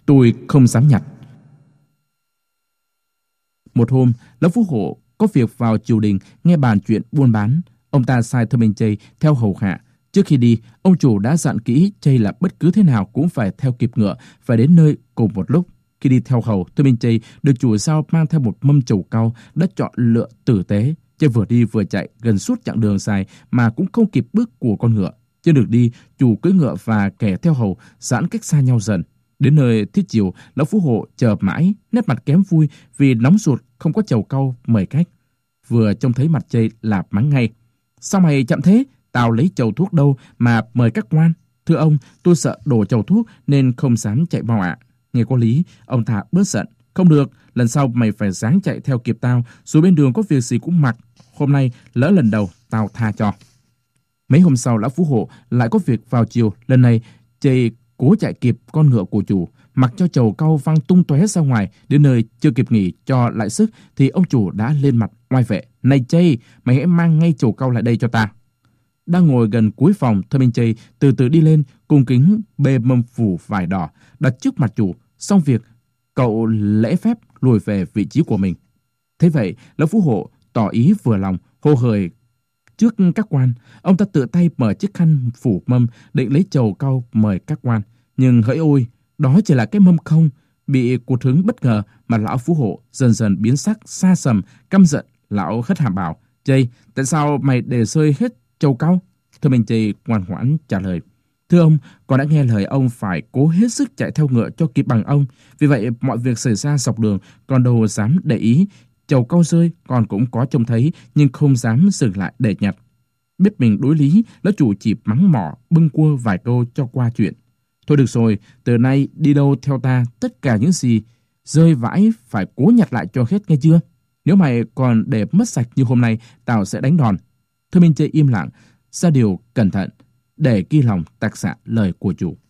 Tôi không dám nhặt. Một hôm, lão phú hộ có việc vào triều đình nghe bàn chuyện buôn bán. Ông ta sai Thơ Minh Chây theo hầu hạ. Trước khi đi, ông chủ đã dặn kỹ Chây là bất cứ thế nào cũng phải theo kịp ngựa, phải đến nơi cùng một lúc. Khi đi theo hầu, Thơ Minh Chây được chủ giao mang theo một mâm trầu cau đã chọn lựa tử tế. Chây vừa đi vừa chạy gần suốt chặng đường dài mà cũng không kịp bước của con ngựa. Trên đường đi, chủ cưỡi ngựa và kẻ theo hầu giãn cách xa nhau dần. Đến nơi thiết chiều, lão phú hộ chờ mãi, nét mặt kém vui vì nóng ruột không có trầu cau mời khách. Vừa trông thấy mặt Chây là mắng ngay: "Sao mày chậm thế? Tao lấy chầu thuốc đâu mà mời các quan? Thưa ông, tôi sợ đổ chầu thuốc nên không dám chạy mau ạ." Nghe có lý, ông ta bớt giận: "Không được, lần sau mày phải ráng chạy theo kịp tao, dù bên đường có việc gì cũng mặc. Hôm nay lỡ lần đầu, tao tha cho." Mấy hôm sau, lão phú hộ lại có việc vào chiều. Lần này Chây cố chạy kịp con ngựa của chủ, mặc cho chầu cau văng tung tóe ra ngoài. Đến nơi chưa kịp nghỉ cho lại sức thì ông chủ đã lên mặt oai vệ: "Này Chây, mày hãy mang ngay chầu cau lại đây cho ta." Đang ngồi gần cuối phòng, Thơ Minh Chây từ từ đi lên, cung kính bê mâm phủ vải đỏ đặt trước mặt chủ. Xong việc, cậu lễ phép lùi về vị trí của mình. Thế vậy, lão phú hộ tỏ ý vừa lòng, hô hời trước các quan. Ông ta tự tay mở chiếc khăn phủ mâm định lấy chầu cau mời các quan, nhưng hỡi ôi, đó chỉ là cái mâm không. Bị cụt hứng bất ngờ mà lão phú hộ dần dần biến sắc, xa sầm, căm giận. Lão hất hàm bảo: "Chây, tại sao mày để rơi hết chầu cau?" Thơ Minh Chây ngoan ngoãn trả lời: "Thưa ông, con đã nghe lời ông phải cố hết sức chạy theo ngựa cho kịp bằng ông. Vì vậy mọi việc xảy ra dọc đường con đâu dám để ý. Chầu cau rơi con cũng có trông thấy nhưng không dám dừng lại để nhặt." Biết mình đối lý, lão chủ chỉ mắng mỏ bâng quơ vài câu cho qua chuyện. "Thôi được rồi, từ nay đi đâu theo ta, tất cả những gì rơi vãi phải cố nhặt lại cho hết, nghe chưa? Nếu mày còn để mất sạch như hôm nay, tao sẽ đánh đòn." Thơ Minh Chây im lặng, ra điều cẩn thận để ghi lòng tạc dạ lời của chủ.